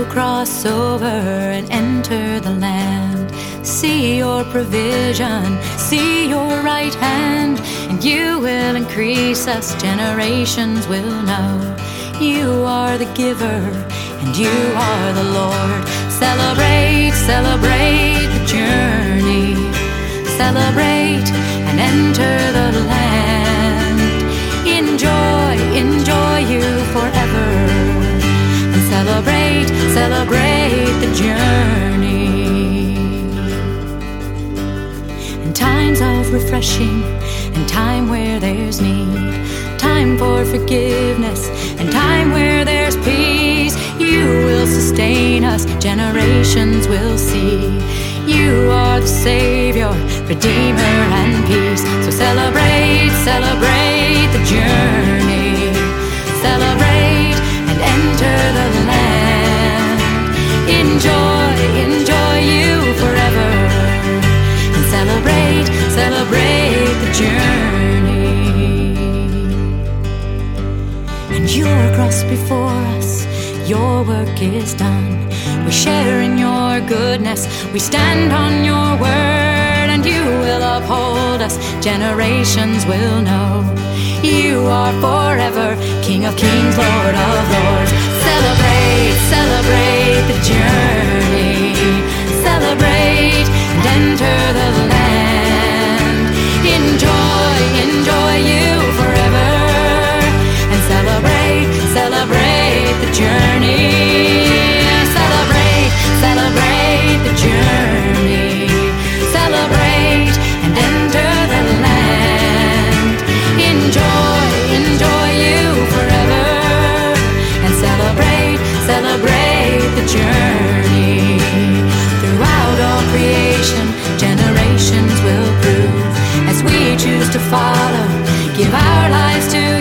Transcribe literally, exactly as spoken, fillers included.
you cross over and enter the land, see your provision, see your right hand, and you will increase us, generations will know. You are the giver, and you are the Lord. Celebrate, celebrate the journey. Celebrate and enter the land. Enjoy, enjoy you forever. And celebrate, celebrate the journey. In times of refreshing, and time where there's need, time for forgiveness, and time where there's peace, you will sustain us, generations will see. You are the Savior, Redeemer, and peace. So celebrate, celebrate the journey. Celebrate and enter the land. Enjoy, enjoy you forever. And celebrate, celebrate the journey. And your cross before us, your work is done. We share in your goodness, we stand on your word, and you will uphold us, generations will know. You are forever King of kings, Lord of lords. Celebrate, celebrate the journey. Celebrate and enter the land. Enjoy, enjoy you forever. And celebrate, celebrate the journey. Celebrate the journey. Celebrate and enter the land. Enjoy, enjoy you forever. And celebrate, celebrate the journey. Throughout all creation, generations will prove, as we choose to follow, give our lives to